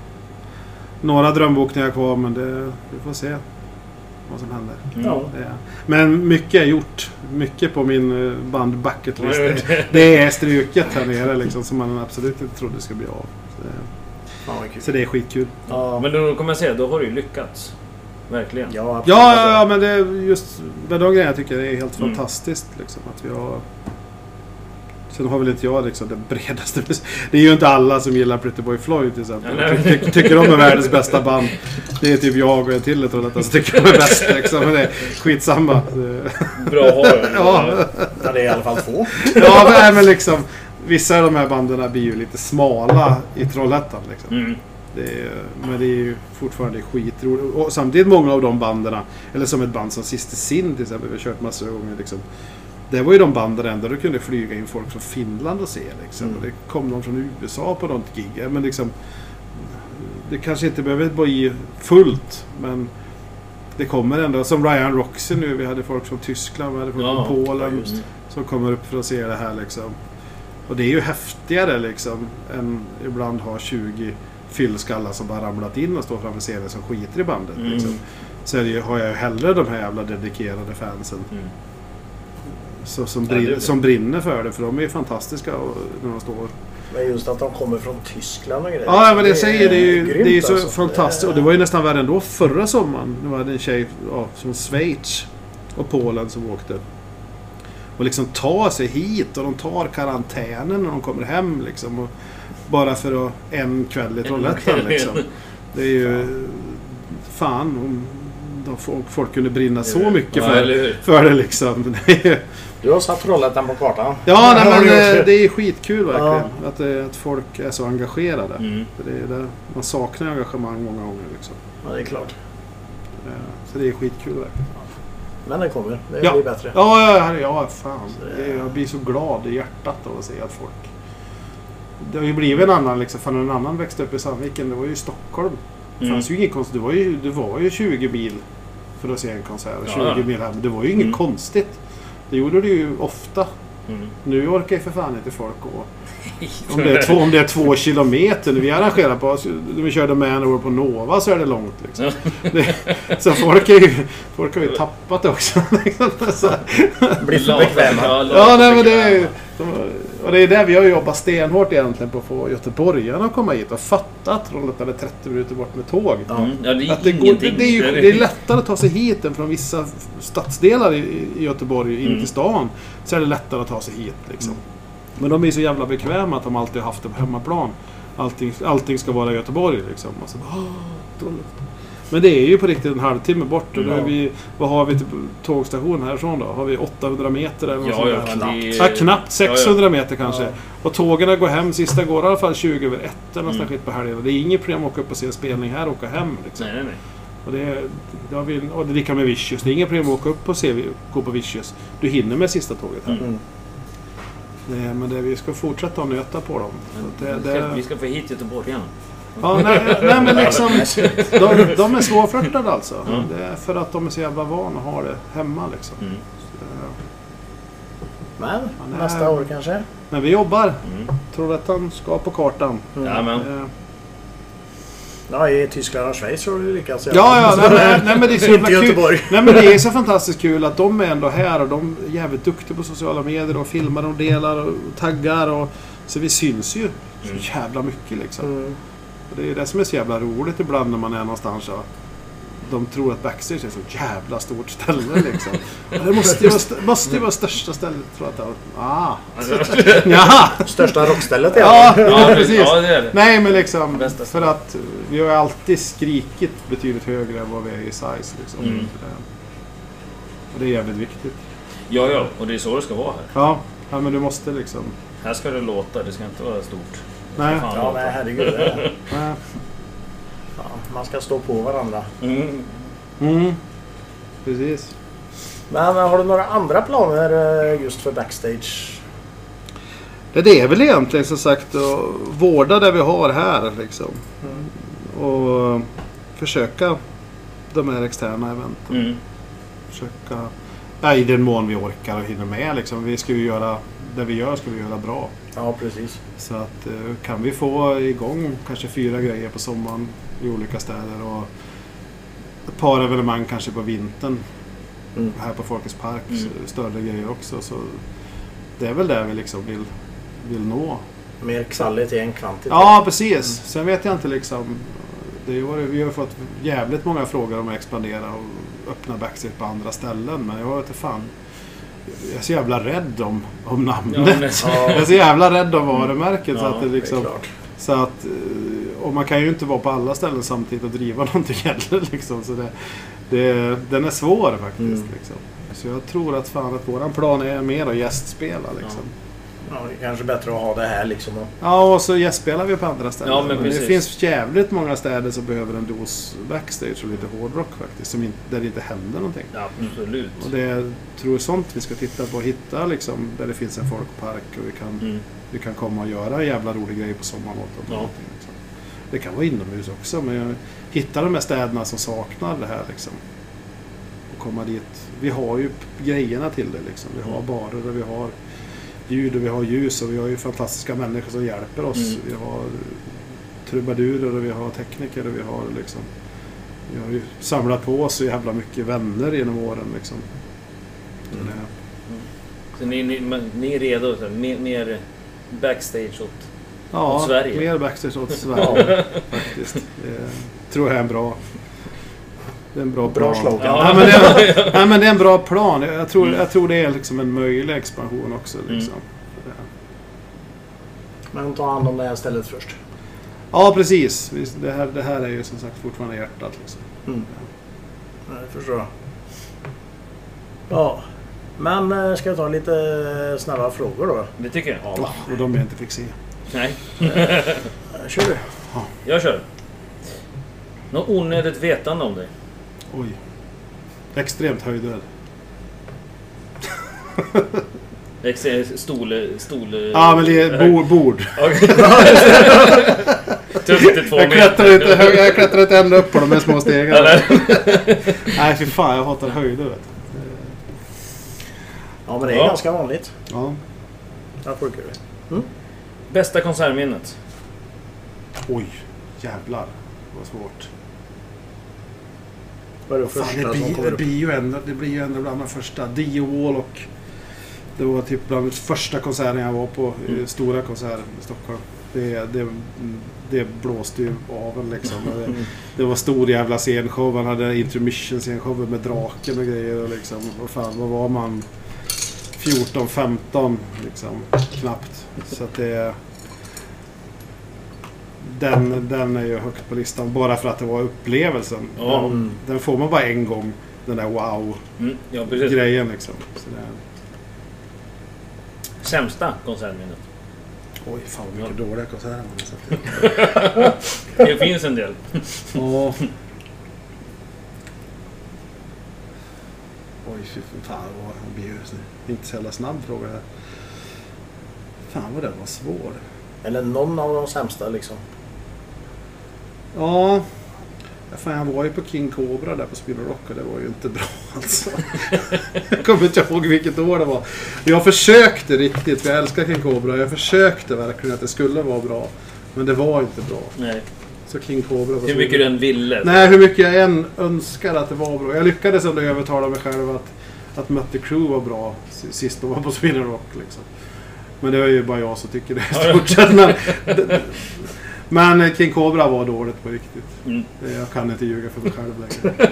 Speaker 2: några drömbokningar kvar, men vi får se vad som händer. Men mycket är gjort. Mycket på min band bucketlist. Det är struket här nere liksom, som man absolut inte trodde skulle bli av. Så det är skitkul.
Speaker 1: Ja. Men då kommer jag säga, då har du ju lyckats. Verkligen.
Speaker 2: Ja, men det är just med de grejerna tycker jag det är helt fantastiskt liksom, att vi har. Sen har väl inte jag liksom det bredaste. Det är ju inte alla som gillar Pretty Boy Floyd till exempel. Tycker de är världens bästa band. Det är typ jag och en till jag tror att alltså, tycker de är bäst liksom. Men det är skitsamma.
Speaker 1: Bra har
Speaker 3: ja, det är i alla fall 2.
Speaker 2: Ja, men liksom vissa av de här banden blir ju lite smala i Trollhättan liksom. Men det är ju fortfarande skitroligt. Och samtidigt många av de banderna, eller som ett band som Sister Sin till exempel, vi har kört massor av gånger liksom. Det var ju de banden där du kunde flyga in folk från Finland och se liksom. Och det kom någon från USA på något gig. Men liksom, det kanske inte behöver bli fullt, men det kommer ändå. Som Ryan Roxy nu, vi hade folk från Tyskland, vi hade folk från Polen som kommer upp för att se det här liksom. Och det är ju häftigare liksom än ibland ha 20 fyllskallar som bara ramlat in och står framför scenen som skiter i bandet liksom. Så har jag ju hellre de här jävla dedikerade fansen. Så, som brinner för det, för de är ju fantastiska när de står.
Speaker 3: Men just att de kommer från Tyskland och grejer.
Speaker 2: Ja, men det säger det är ju så
Speaker 3: alltså.
Speaker 2: fantastiskt. Och det var ju nästan värre ändå förra sommaren. Det var en tjej från Schweiz och Polen som åkte. Och liksom tar sig hit och de tar karantänen när de kommer hem liksom. Och bara för att en kväll i Trollhättan liksom. Det är ju fan om folk kunde brinna så mycket för det liksom.
Speaker 3: Du har satt Trollhättan på kartan.
Speaker 2: Ja, men det är skitkul verkligen att folk är så engagerade. För det är man saknar engagemang många gånger liksom.
Speaker 3: Ja, det är klart.
Speaker 2: Så det är skitkul verkligen.
Speaker 3: Men det kommer, det blir bättre.
Speaker 2: Ja, fan. Jag blir så glad i hjärtat av att se att folk det har ju blivit en annan liksom, för en annan växte upp i Sandviken, det var ju Stockholm. Det fanns ju inget konstigt, det var ju 20 mil för att se en konsert, 20 mil hem, det var ju inget konstigt. Det gjorde det ju ofta. Nu orkar ju för fan inte folk gå. Om det är 2 kilometer, vi arrangerar på, när vi körde Manowar på Nova så är det långt liksom. Så folk har ju tappat det också.
Speaker 3: Blir för bekväma.
Speaker 2: Ja, nej, men det är och det är där vi har jobbat stenhårt egentligen på att få göteborgarna att komma hit och fatta att Trollhättan är 30 minuter bort med tåg.
Speaker 1: Ja, det är
Speaker 2: att
Speaker 1: ingenting.
Speaker 2: Det är lättare att ta sig hit än från vissa stadsdelar i Göteborg in till stan, så är det lättare att ta sig hit liksom. Men de är så jävla bekväma att de alltid har haft det på hemmaplan. Allting ska vara i Göteborg liksom. Och så, men det är ju på riktigt en halvtimme bort. Vad har vi till tågstation härifrån då? Har vi 800 meter eller något sånt? Knappt 600 meter kanske. Ja. Och tågen går hem, sista går i alla fall 20 över 1 eller något skit på helgen. Det är inget problem att åka upp och se en spelning här och åka hem liksom.
Speaker 1: Nej.
Speaker 2: Och det är lika med Vicious. Det är inget problem att åka upp och gå på Vicious. Du hinner med sista tåget här. Men vi ska fortsätta att nöta på dem.
Speaker 1: Vi ska få hit Göteborgarna.
Speaker 2: Ja, nej, men liksom de är svårflörtade alltså. Det är för att de är så jävla vana att ha det hemma liksom.
Speaker 3: Men nästa år kanske.
Speaker 2: Men vi jobbar. Trollhättan ska på kartan.
Speaker 3: Ja, i Tyskland och Schweiz har du lyckats.
Speaker 2: Nej, men det är så jävla kul. Nej, men det är så fantastiskt kul att de är ändå här och de är jävligt duktiga på sociala medier och filmar och delar och taggar och så vi syns ju så jävla mycket liksom. Och det är det som är så jävla roligt ibland när man är någonstans och de tror att Backstage är så jävla stort ställe liksom. Det måste ju vara största stället, tror jag. Ja.
Speaker 3: Största rockstället
Speaker 2: ja, precis.
Speaker 1: Ja, det är det.
Speaker 2: Nej, men liksom för att vi har alltid skrikit betydligt högre än vad vi är i size liksom. Och det är jävligt viktigt.
Speaker 1: Ja, och det är så det ska vara här.
Speaker 2: Ja, men du måste liksom.
Speaker 1: Här ska det låta, det ska inte vara stort.
Speaker 2: Nej.
Speaker 3: Ja, nej, herregud. Ja, man ska stå på varandra.
Speaker 2: Precis.
Speaker 3: Men har du några andra planer just för Backstage?
Speaker 2: Det är väl egentligen som sagt att vårda det vi har här liksom. Och försöka de här externa eventen. Försöka i den mån vi orkar och hinner med liksom. Vi ska ju göra det vi gör, ska vi göra bra.
Speaker 3: Ja, precis.
Speaker 2: Så att kan vi få igång kanske 4 grejer på sommaren i olika städer och ett par evenemang kanske på vintern här på Folkets Park, större grejer också, så det är väl där vi liksom vill nå.
Speaker 3: Mer kvalitet än kvantitet.
Speaker 2: Ja, precis. Sen vet jag inte liksom, vi har fått jävligt många frågor om att expandera och öppna Backstage på andra ställen, men jag vet inte fan. Jag är så jävla rädd om namnet. Jag är så jävla rädd om varumärket. Så att det liksom, så att, och man kan ju inte vara på alla ställen samtidigt och driva någonting heller. Liksom, så den är svår faktiskt. Liksom. Så jag tror att våran plan är mer att gästspela. Liksom.
Speaker 3: Ja, det är kanske bättre att ha det här liksom.
Speaker 2: Ja, och så gästspelar vi på andra ställen.
Speaker 1: Ja, men
Speaker 2: det finns jävligt många städer som behöver en dos Backstage och lite hårdrock faktiskt, där det inte händer någonting.
Speaker 1: Ja, absolut.
Speaker 2: Och det tror sånt vi ska titta på och hitta liksom, där det finns en folkpark och vi kan komma och göra en jävla rolig grej på sommaren åt dem. Liksom. Det kan vara inomhus också, men jag hittar de här städerna som saknar det här liksom. Och komma dit. Vi har ju grejerna till det liksom. Vi har barer och vi har ljud och vi har ljus och vi har ju fantastiska människor som hjälper oss. Vi har trubadurer och vi har tekniker och vi har ju samlat på oss så jävla mycket vänner genom åren liksom.
Speaker 1: Så ni är redo så mer Backstage åt Sverige?
Speaker 2: Ja, mer Backstage åt Sverige faktiskt. Det tror jag är en bra
Speaker 3: slogan.
Speaker 2: Ja, men det är en bra plan. Jag tror det är liksom en möjlig expansion också. Liksom.
Speaker 3: Men ta hand om det här stället först.
Speaker 2: Ja, precis. Det här är ju som sagt fortfarande hjärtat. Liksom.
Speaker 3: Ja, jag förstår. Ja, men ska jag ta lite snabba frågor då?
Speaker 1: Det tycker jag.
Speaker 2: Ja, och de jag inte fick se.
Speaker 1: Nej.
Speaker 3: Kör du?
Speaker 1: Ja. Jag kör. Något onödigt vetande om dig?
Speaker 2: Oj. Extremt höjdrädd.
Speaker 1: Stol...
Speaker 2: Ja, men det är bord.
Speaker 1: Tufft i 2
Speaker 2: Jag klättrar inte ända upp på de här små stegen. Nej, fy fan, jag hatar höjder, vet du.
Speaker 3: Ja, men det är ganska vanligt.
Speaker 2: Ja.
Speaker 3: Jag får kul.
Speaker 1: Bästa konsertminnet?
Speaker 2: Oj, jävlar. Vad svårt.
Speaker 3: Vad är det
Speaker 2: Fan,
Speaker 3: första som kommer upp?
Speaker 2: det blir ju ändå bland de första. Dio Wall och det var typ bland de första konserterna jag var på. Stora konserter i Stockholm. Det blåste ju av en liksom. Det var stor jävla scenshow. Man hade intermission scenshow med draken och grejer och liksom. Och fan, vad var man? 14-15 liksom. Knappt. Så att det... Den är ju högt på listan. Bara för att det var upplevelsen.
Speaker 1: Ja.
Speaker 2: Den får man bara en gång. Den där wow-grejen liksom. Så det...
Speaker 1: Sämsta konsertminnet?
Speaker 2: Oj, fan vad mycket dåliga konserter man har sett.
Speaker 1: Det finns en del.
Speaker 2: Ja. Oj, fy fan vad han bjöds nu. Inte så jävla snabb fråga här. Fan vad den var svår.
Speaker 3: Eller någon av de sämsta liksom.
Speaker 2: Ja. Fan, jag var ju på King Cobra där på Spinner Rock och det var ju inte bra alltså. Jag kommer inte ihåg vilket år det var. Jag försökte riktigt, för jag älskar King Cobra. Jag försökte verkligen att det skulle vara bra. Men det var inte bra.
Speaker 1: Nej.
Speaker 2: Så King Cobra var
Speaker 1: hur mycket du än ville?
Speaker 2: Nej, hur mycket jag än önskar att det var bra. Jag lyckades ändå övertala mig själv att Mötte Crew var bra sist då var på Spinner Rock liksom. Men det är ju bara jag som tycker det är stort sett. Men King Cobra var dåligt på riktigt. Jag kan inte ljuga för mig själv längre.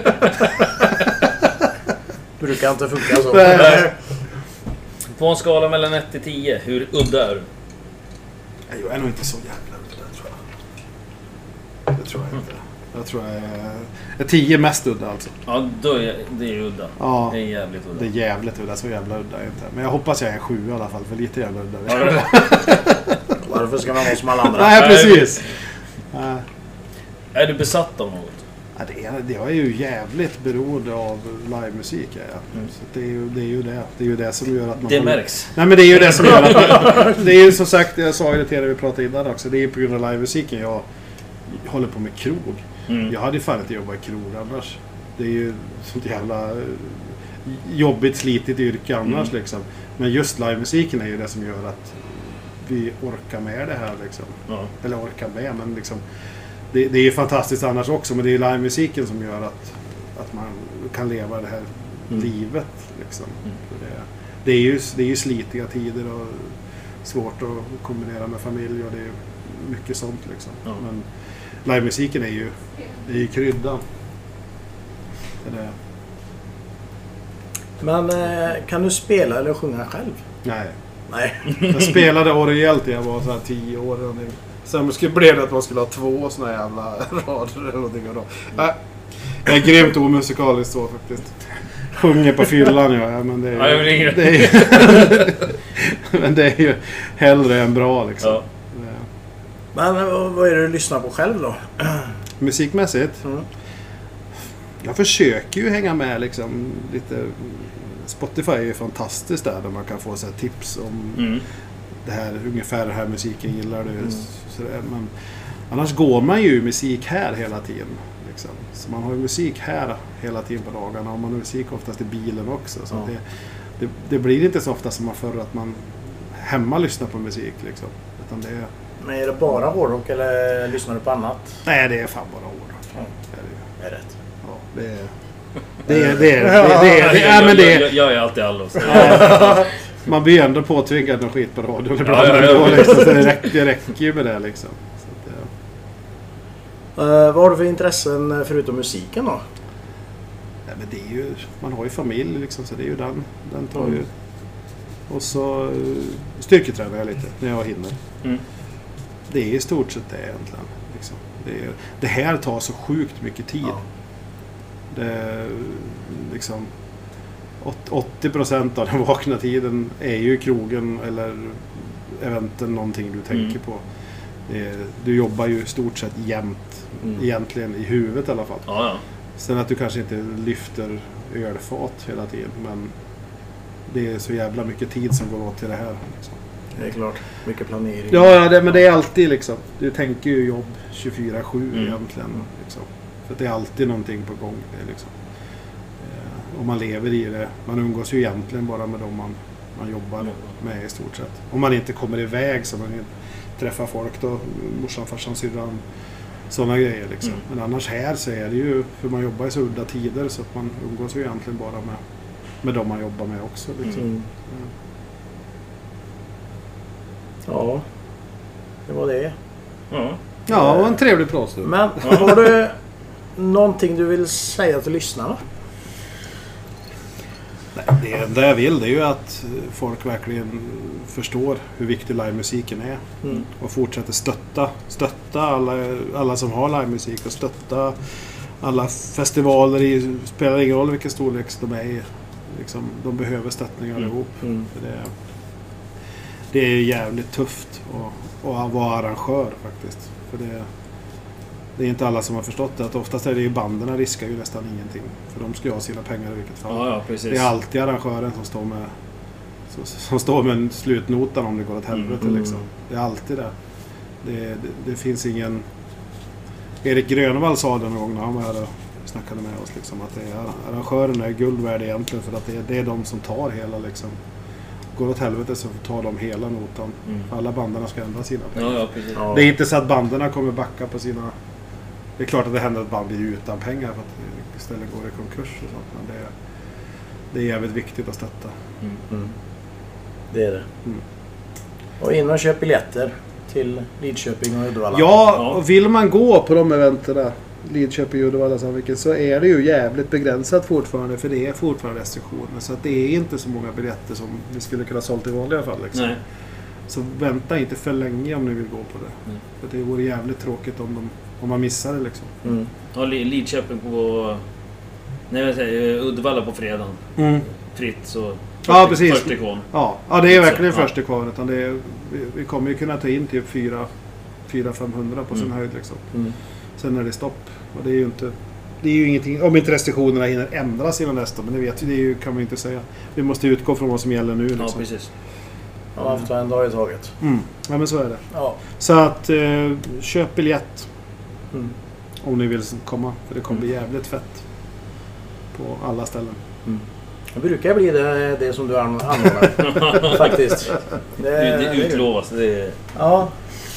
Speaker 3: Brukar inte funka så.
Speaker 1: På en skala mellan 1 till 10, hur udda är du?
Speaker 2: Jag är nog inte så jävla udda, tror jag. Det tror jag inte. Jag tror jag är 10 mest udda alltså.
Speaker 1: Ja, det är udda.
Speaker 2: Ja,
Speaker 1: det är jävligt udda.
Speaker 2: Det är jävligt udda, så jävla udda är jag inte. Men jag hoppas jag är 7 i alla fall, för lite jävla udda.
Speaker 3: Varför ska man vara som alla andra?
Speaker 2: Nej, precis.
Speaker 1: Är du besatt av något?
Speaker 2: Ja, det är ju jävligt beroende av livemusik. Ja. Så det är ju det som gör att man...
Speaker 1: Det märks.
Speaker 2: Nej, men det är ju det som gör att... Det är ju som sagt, jag sa det till er vi pratade innan också. Det är ju på grund av livemusiken jag håller på med krog. Jag hade ju fan inte jobbat i krog annars. Det är ju sånt jävla jobbigt, slitigt yrke annars liksom. Men just livemusiken är ju det som gör att vi orkar med det här liksom. Ja. Eller orkar med, men liksom det är ju fantastiskt annars också, men det är ju livemusiken som gör att man kan leva det här livet liksom. Det är ju slitiga tider och svårt att kombinera med familj och det är mycket sånt liksom. Ja. Men livemusiken är ju kryddan. Det. Men
Speaker 3: kan du spela eller sjunga själv?
Speaker 2: Nej.
Speaker 3: Nej.
Speaker 2: Jag spelade orgellt när jag var så här 10 år. Sen blev det att man skulle ha 2 såna jävla rader eller någonting. Jag är grymt omusikaliskt så faktiskt. Sjunger på fyllan, ja. Men det är ju hellre än bra liksom. Ja.
Speaker 3: Men vad är det du lyssnar på själv då?
Speaker 2: Musikmässigt? Jag försöker ju hänga med liksom lite. Spotify är ju fantastiskt där man kan få så här tips om det här, ungefär den här musiken gillar du. Sådär. Men annars går man ju musik här hela tiden. Liksom. Så man har ju musik här hela tiden på dagarna och man har musik oftast i bilen också. Så det blir inte så ofta som man förr att man hemma lyssnar på musik. Liksom. Utan det är...
Speaker 3: Men är det bara hårdrock eller lyssnar du på annat?
Speaker 2: Nej, det är fan bara hårdrock.
Speaker 3: Det är rätt.
Speaker 2: Ja,
Speaker 1: Jag är alltid allos.
Speaker 2: Man blir ändå påtvingad och skit på radion ibland. Liksom, det räcker ju med det liksom. Så
Speaker 3: att, vad har du för intressen förutom musiken då?
Speaker 2: Ja, men det är ju, man har ju familj liksom, så det är ju den tar ju. Och så styrketränar jag lite när jag hinner. Det är i stort sett det egentligen. Liksom. Det här tar så sjukt mycket tid. Ja. Det liksom 80% av den vakna tiden är ju krogen eller eventen, någonting du tänker på. Du jobbar ju i stort sett jämt egentligen i huvudet i alla fall.
Speaker 1: Ja.
Speaker 2: Sen att du kanske inte lyfter ölfat hela tiden, men det är så jävla mycket tid som går åt till det här. Liksom.
Speaker 3: Det är klart. Mycket planering.
Speaker 2: Ja, men det är alltid liksom. Du tänker ju jobb 24/7 egentligen. Liksom. För det är alltid någonting på gång. Det är liksom. Och man lever i det. Man umgås ju egentligen bara med dem man jobbar med i stort sett. Om man inte kommer iväg så man träffar folk då. Morsan, farsan, syrran. Sådana grejer liksom. Men annars här så är det ju, för man jobbar i så udda tider så att man umgås ju egentligen bara med dem man jobbar med också. Liksom.
Speaker 3: Ja, det var det.
Speaker 2: Ja, det var en trevlig pratstund.
Speaker 3: Men har du någonting du vill säga till lyssnarna?
Speaker 2: Nej, det enda jag vill det är ju att folk verkligen förstår hur viktig livemusiken är. Och fortsätter stötta alla som har livemusik och stötta alla festivaler. Spelar ingen roll vilken storlek de är i. Liksom, de behöver stöttningar ihop. Det är jävligt tufft att vara arrangör faktiskt. För det är inte alla som har förstått det. Att oftast är det ju banden riskar ju nästan ingenting. För de ska ju ha sina pengar i vilket fall.
Speaker 1: Ja, precis.
Speaker 2: Det är alltid arrangören som står med en slutnotan om det går åt helvete. Liksom. Det är alltid det. Det finns ingen... Erik Grönvall sa det någon gång när han var här och snackade med oss. Liksom, att arrangören är guld värd egentligen. För att det är de som tar hela liksom. Går åt helvete så tar de hela notan. Alla bandarna ska ändra sina pengar.
Speaker 1: Ja, precis. Ja.
Speaker 2: Det är inte så att bandarna kommer backa på sina... Det är klart att det händer att band blir utan pengar för att istället går i konkurs och sånt. Men det är jävligt viktigt att stötta.
Speaker 3: Det är det. Och in och köp biljetter till Lidköping och Uddevalla.
Speaker 2: Ja, och vill man gå på de eventerna, Lidköping och Uddevalla så är det ju jävligt begränsat fortfarande. För det är fortfarande restriktioner. Så att det är inte så många biljetter som vi skulle kunna sålt i vanliga fall. Liksom. Nej. Så vänta inte för länge om ni vill gå på det. För det vore jävligt tråkigt om man missar det liksom.
Speaker 1: Ja, Lidköping på... Nej, jag säger Uddevalla på fredagen. Fritt och
Speaker 2: ja, precis.
Speaker 1: Först ikon.
Speaker 2: Ja, det är verkligen först ikon. Utan vi kommer ju kunna ta in typ 400-500 på sin höjd liksom. Sen är det stopp. Och det är ju ingenting, om inte restriktionerna hinner ändras innan nästa, men det vet vi, kan man inte säga. Vi måste utgå från vad som gäller nu liksom.
Speaker 1: Ja, precis.
Speaker 3: Ja, man får ta en dag i taget.
Speaker 2: Ja, men så är det.
Speaker 3: Ja.
Speaker 2: Så att köp biljett om ni vill komma, för det kommer bli jävligt fett på alla ställen.
Speaker 3: Det brukar bli det som du anordnar faktiskt.
Speaker 1: Det utlovas.
Speaker 3: Ja.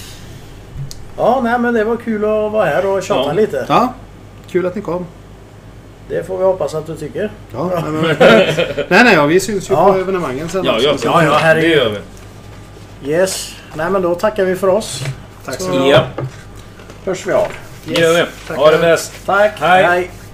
Speaker 3: Ja, nej, men det var kul att vara här och chatta lite.
Speaker 2: Ja, kul att ni kom.
Speaker 3: Det får vi hoppas att du tycker.
Speaker 2: Ja, nej, vi syns ju på evenemangen sen.
Speaker 1: Ja,
Speaker 3: herregud.
Speaker 1: Det gör vi.
Speaker 3: Yes. Nej, men då tackar vi för oss.
Speaker 2: Tack så mycket.
Speaker 1: Ja.
Speaker 3: Hörs vi av.
Speaker 1: Det gör vi. Ha det bäst.
Speaker 3: Tack.
Speaker 1: Hej.
Speaker 3: Hej.